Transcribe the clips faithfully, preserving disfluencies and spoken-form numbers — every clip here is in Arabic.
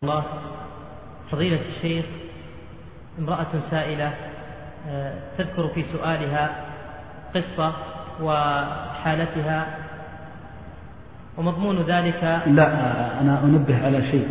الله. فضيلة الشيخ، امرأة سائلة تذكر في سؤالها قصة وحالتها ومضمون ذلك. لا، أنا أنبه على شيء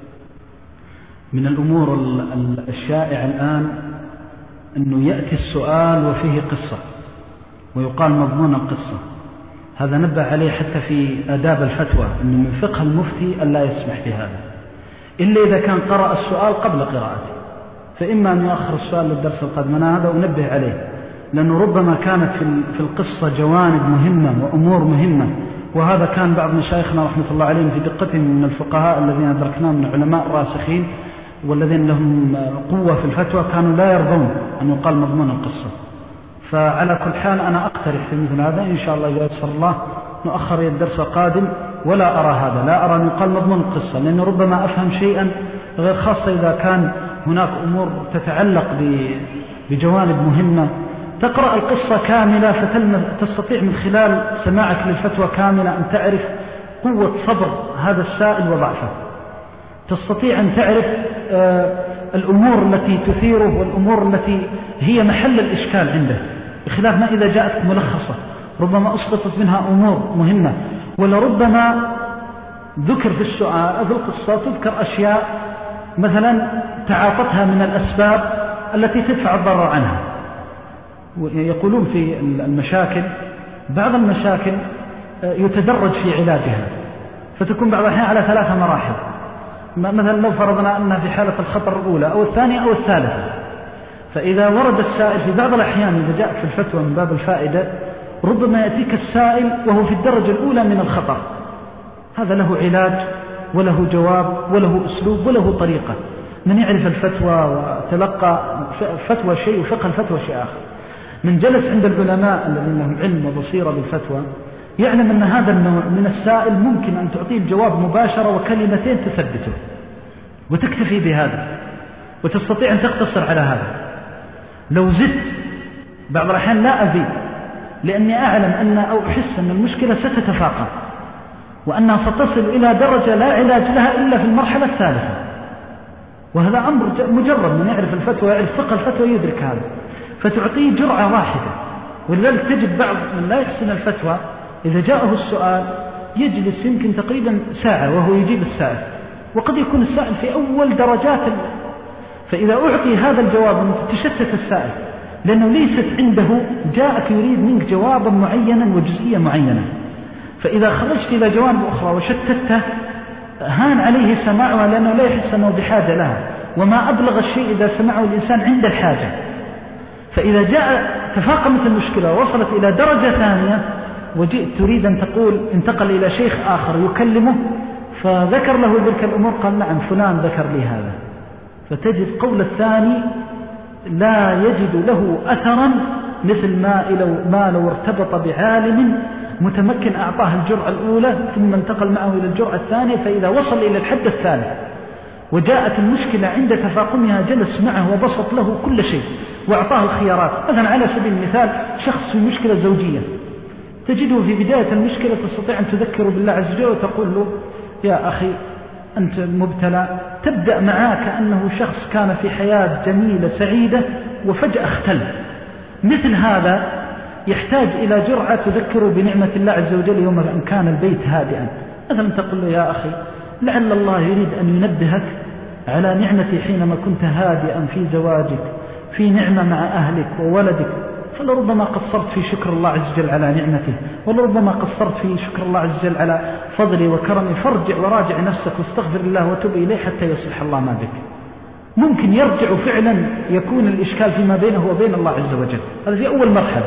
من الأمور الشائعة الآن، أنه يأتي السؤال وفيه قصة ويقال مضمون القصة. هذا نبه عليه حتى في آداب الفتوى، أنه من فقه المفتي أن لا يسمح بهذا إلا إذا كان قرأ السؤال قبل قراءته، فإما أن يؤخر السؤال للدرس القادم. أنا هذا أنبه عليه، لأنه ربما كانت في القصة جوانب مهمة وأمور مهمة، وهذا كان بعض مشايخنا رحمة الله عليهم في دقتهم من الفقهاء الذين أدركناهم من العلماء الراسخين والذين لهم قوة في الفتوى، كانوا لا يرضون أن يقال مضمون القصة. فعلى كل حال أنا أقترح في مثل هذا إن شاء الله إذا يسر الله نؤخر الدرس القادم، ولا أرى هذا، لا أرى أن يقال مضمون القصة، لأنه ربما أفهم شيئا غير، خاصة إذا كان هناك أمور تتعلق بجوانب مهمة. تقرأ القصة كاملة فتستطيع من خلال سماعك للفتوى كاملة أن تعرف قوة صبر هذا السائل وضعفه، تستطيع أن تعرف آه الأمور التي تثيره والأمور التي هي محل الإشكال عنده، بخلاف ما إذا جاءت ملخصة ربما أسقطت منها أمور مهمة، ولربما ذكر في السؤال في القصة تذكر أشياء مثلا تعاطتها من الأسباب التي تدفع الضرر عنها. يقولون في المشاكل بعض المشاكل يتدرج في علاجها، فتكون بعض الأحيان على ثلاثة مراحل. مثلا لو فرضنا أنها في حالة الخطر الأولى أو الثانية أو الثالثة، فإذا ورد السائل في بعض الأحيان إذا جاء في الفتوى من باب الفائدة ربما يأتيك السائل وهو في الدرجة الأولى من الخطر، هذا له علاج وله جواب وله أسلوب وله طريقة. من يعرف الفتوى وتلقى فتوى شيء وفقه الفتوى شيء آخر. من جلس عند العلماء الذين لهم علم وبصيرة بالفتوى يعلم أن هذا النوع من السائل ممكن أن تعطيه الجواب مباشرة وكلمتين تثبته وتكتفي بهذا وتستطيع أن تقتصر على هذا. لو زدت بعض الأحيان لا أزيد، لأني أعلم أن أو أحس أن المشكلة ستتفاقم وأنها ستصل إلى درجة لا علاج لها إلا في المرحلة الثالثة، وهذا أمر مجرد من يعرف الفتوى يعرف فقه الفتوى يدرك هذا، فتعطيه جرعة واحدة. ولذلك تجد بعض من لا يحسن الفتوى إذا جاءه السؤال يجلس يمكن تقريبا ساعة وهو يجيب السائل، وقد يكون السائل في أول درجات، فإذا أعطي هذا الجواب تشتت السائل، لأنه ليست عنده جاءك يريد منك جوابا معينا وجزئية معينة، فإذا خرجت إلى جوانب أخرى وشتته هان عليه سماعها، لأنه لا يحس أنه بحاجة لها، وما أبلغ الشيء إذا سمعه الإنسان عند الحاجة. فإذا جاء تفاقمت المشكلة ووصلت إلى درجة ثانية وجئت تريد أن تقول انتقل إلى شيخ آخر يكلمه فذكر له تلك الأمور، قال نعم فلان ذكر لي هذا، فتجد قول الثاني لا يجد له أثرا مثل ما لو, ما لو ارتبط بعالم متمكن أعطاه الجرعة الأولى ثم انتقل معه إلى الجرعة الثانية، فإذا وصل إلى الحد الثالث وجاءت المشكلة عند تفاقمها جلس معه وبسط له كل شيء وأعطاه الخيارات. مثلا على سبيل المثال شخص في مشكلة زوجية، تجده في بداية المشكلة تستطيع أن تذكره بالله عز وجل وتقول له يا أخي أنت مبتلى، تبدأ معاه كأنه شخص كان في حياة جميلة سعيدة وفجأة اختل. مثل هذا يحتاج إلى جرعة تذكره بنعمة الله عز وجل يوم أن كان البيت هادئا. مثلا تقول له يا أخي لعل الله يريد أن ينبهك على نعمتي حينما كنت هادئا في زواجك، في نعمة مع أهلك وولدك، فلربما قصرت في شكر الله عز وجل على نعمته، ولربما قصرت في شكر الله عز وجل على فضلي وكرمي، فارجع وراجع نفسك واستغفر الله وتب إليه حتى يصلح الله ما بك. ممكن يرجع فعلا يكون الإشكال فيما بينه وبين الله عز وجل، هذا في أول مرحلة،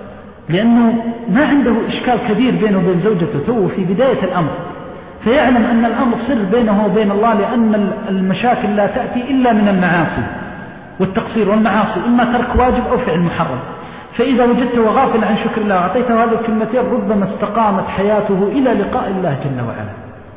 لأنه ما عنده إشكال كبير بينه وبين زوجته تو في بداية الأمر، فيعلم أن الأمر سر بينه وبين الله، لأن المشاكل لا تأتي إلا من المعاصي والتقصير، والمعاصي إما ترك واجب أو فعل محرم. فإذا وجدته غافل عن شكر الله وأعطيته هذه الكلمتين ربما استقامت حياته إلى لقاء الله جل وعلا.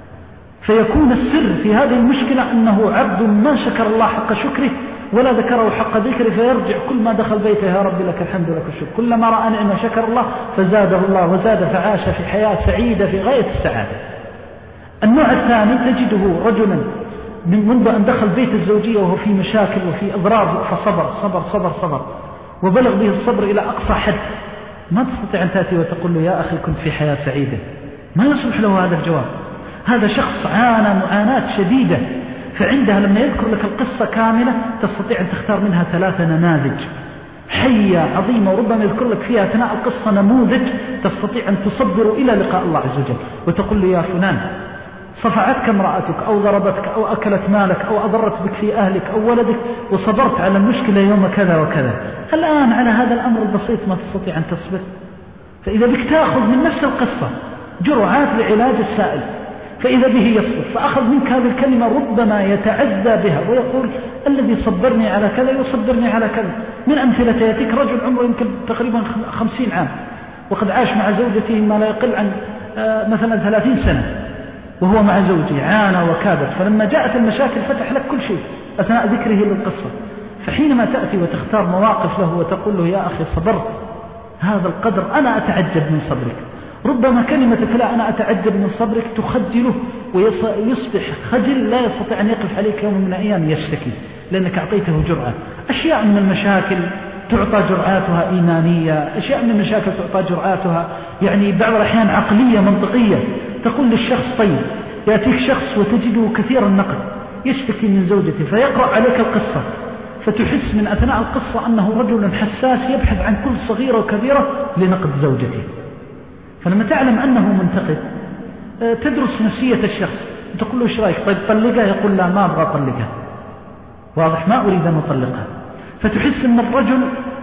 فيكون السر في هذه المشكلة أنه عبد ما شكر الله حق شكره ولا ذكره حق ذكره، فيرجع كل ما دخل بيته يا رب لك الحمد لك الشكر، كلما رأى نعمة شكر الله فزاده الله وزاد، فعاش في حياة سعيدة في غاية السعادة. النوع الثاني تجده رجلا من منذ أن دخل بيت الزوجية وهو في مشاكل وفي أضرار، فصبر صبر صبر صبر وبلغ به الصبر إلى أقصى حد، ما تستطيع أن تأتي وتقول له يا أخي كنت في حياة سعيدة، ما يصلح له هذا الجواب. هذا شخص عانى معاناة شديدة، فعندها لما يذكر لك القصة كاملة تستطيع أن تختار منها ثلاثة نماذج حية عظيمة، وربما يذكر لك فيها أثناء القصة نموذج تستطيع أن تصبر إلى لقاء الله عز وجل، وتقول له يا فلان صفعتك امرأتك أو ضربتك أو أكلت مالك أو أضرت بك في أهلك أو ولدك وصبرت على المشكلة يوم كذا وكذا، الآن على هذا الأمر البسيط ما تستطيع أن تصبر. فإذا بك تأخذ من نفس القصة جرعات لعلاج السائل، فإذا به يصبر، فأخذ منك هذه الكلمة ربما يتعزى بها ويقول الذي صبرني على كذا يصبرني على كذا. من أمثلة يأتيك رجل عمره يمكن تقريبا خمسين عام وقد عاش مع زوجته ما لا يقل عن مثلا ثلاثين سنة وهو مع زوجه، عانى وكابر، فلما جاءت المشاكل فتح لك كل شيء أثناء ذكره للقصة. فحينما تأتي وتختار مواقف له وتقول له يا أخي صبرت هذا القدر، أنا أتعجب من صبرك، ربما كلمتك لا أنا أتعجب من صبرك تخجله ويصبح خجل لا يستطيع أن يقف عليك يوم من الأيام يشتكي، لأنك أعطيته جرعة. أشياء من المشاكل تعطى جرعاتها إيمانية، أشياء من المشاكل تعطى جرعاتها يعني بعض الأحيان عقلية منطقية. تقول للشخص طيب، يأتيك شخص وتجده كثير النقد يشتكي من زوجته فيقرأ عليك القصة، فتحس من أثناء القصة أنه رجل حساس يبحث عن كل صغيرة وكبيرة لنقد زوجته. فلما تعلم أنه منتقد تدرس نفسية الشخص، تقول له ايش رايك؟ طيب طلقها، يقول لا ما أبغى أطلقها، واضح ما أريد أن أطلقها. فتحس أن الرجل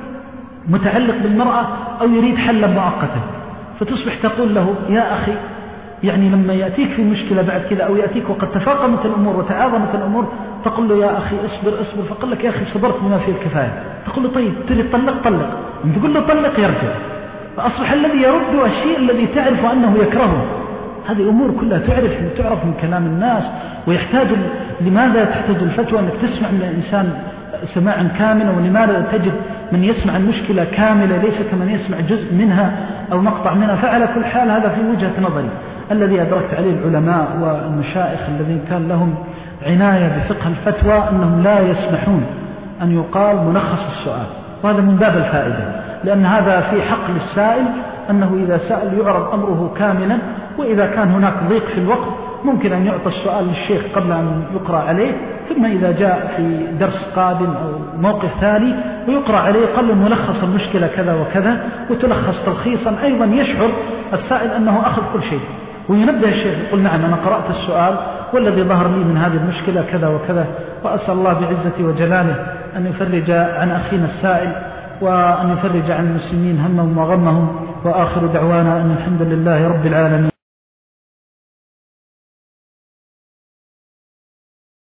متعلق بالمرأة أو يريد حلا مؤقتا، فتصبح تقول له يا أخي يعني لما يأتيك في مشكلة بعد كذا أو يأتيك وقد تفاقمت الأمور وتعاظمت الأمور تقول له يا أخي اصبر اصبر، فقال لك يا أخي صبرت بما فيه الكفاية، تقول له طيب تريد طلق طلق، أنت تقول له طلق يرجع، فأصبح الذي يرد الشيء الذي تعرف أنه يكرهه. هذه أمور كلها تعرف تعرف من كلام الناس، ويحتاج لماذا تحتاج الفتوى أنك تسمع من الإنسان سماعا كاملا، ولماذا تجد من يسمع المشكلة كاملة ليس كمن يسمع جزء منها أو مقطع منها. فعلى كل حال هذا في وجهة نظري الذي أدركت عليه العلماء والمشايخ الذين كان لهم عناية بفقه الفتوى أنهم لا يسمحون أن يقال ملخص السؤال، وهذا من باب الفائدة، لأن هذا في حق للسائل أنه إذا سأل يعرض أمره كاملا، وإذا كان هناك ضيق في الوقت ممكن أن يعطى السؤال للشيخ قبل أن يقرأ عليه، ثم إذا جاء في درس قادم أو موقف ثاني ويقرأ عليه قال له ملخص المشكلة كذا وكذا، وتلخص تلخيصا أيضا يشعر السائل أنه أخذ كل شيء، وينبه الشيخ يقول نعم أنا قرأت السؤال والذي ظهر لي من هذه المشكلة كذا وكذا، وأسأل الله بعزته وجلاله أن يفرج عن أخينا السائل وأن يفرج عن المسلمين همهم وغمهم، وآخر دعوانا أن الحمد لله رب العالمين.